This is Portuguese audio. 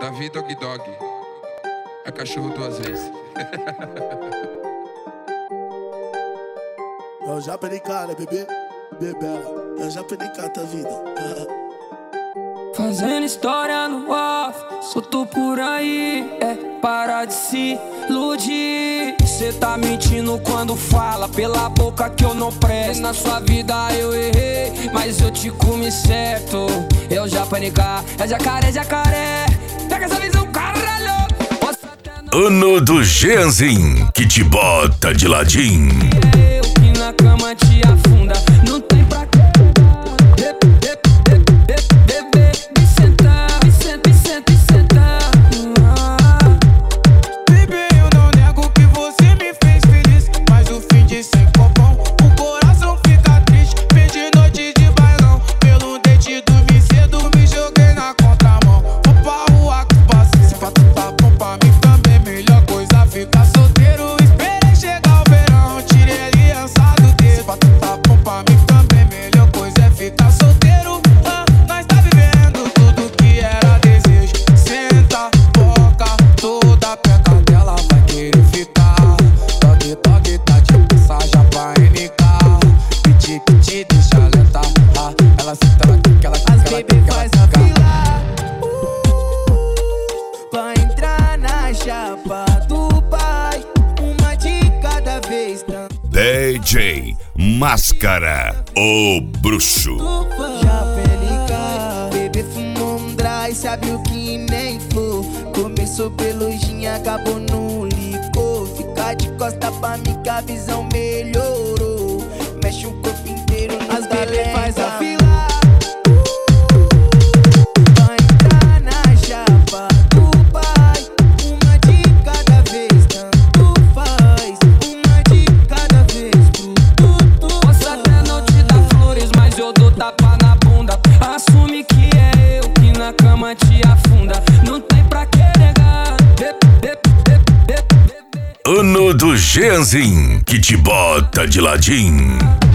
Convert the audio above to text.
Davi Dog Dog. É cachorro duas vezes. Eu já pericara, bebê, bebela. Eu já pericata a vida. Fazendo história no off, solto por aí, para de se iludir. Cê tá mentindo quando fala pela boca que eu não presto. Na sua vida eu errei, mas eu te comi certo. Eu já panicar, é jacaré, jacaré. Pega essa visão, caralho. Ano do Jeanzin, que te bota de ladinho. É eu que na cama te afunda, não tem pra quê. DJ Máscara, o bruxo. Já pelica, bebê fumou um dry, sabe o que nem flor. Começou pelo gin, acabou no licor. Fica de costa pra mim que a visão melhorou. Mexe o corpo inteiro, as bebê faz a fila. Vai entrar na chapa do pai, uma de cada vez, tanto faz. Uma de cada vez, posso até não te dar flores, mas eu dou tapa na bunda. Assume que é eu que na cama te afunda. Não tem pra que negar. Ano do Jeanzin, que te bota de ladinho.